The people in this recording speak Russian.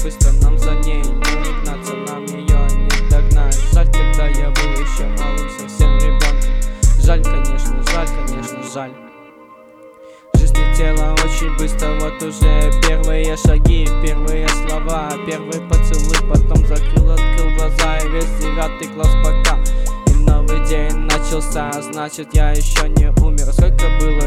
быстро нам за ней не угнаться, нам ее не догнать. Жаль, когда я был еще малым, совсем ребенком. Жаль, конечно, жаль. Жизнь летела очень быстро, вот уже первые шаги, первые слова, первый поцелуй, потом открыл глаза, и весь 9 класс пока. И новый день начался, значит я еще не умер. Сколько было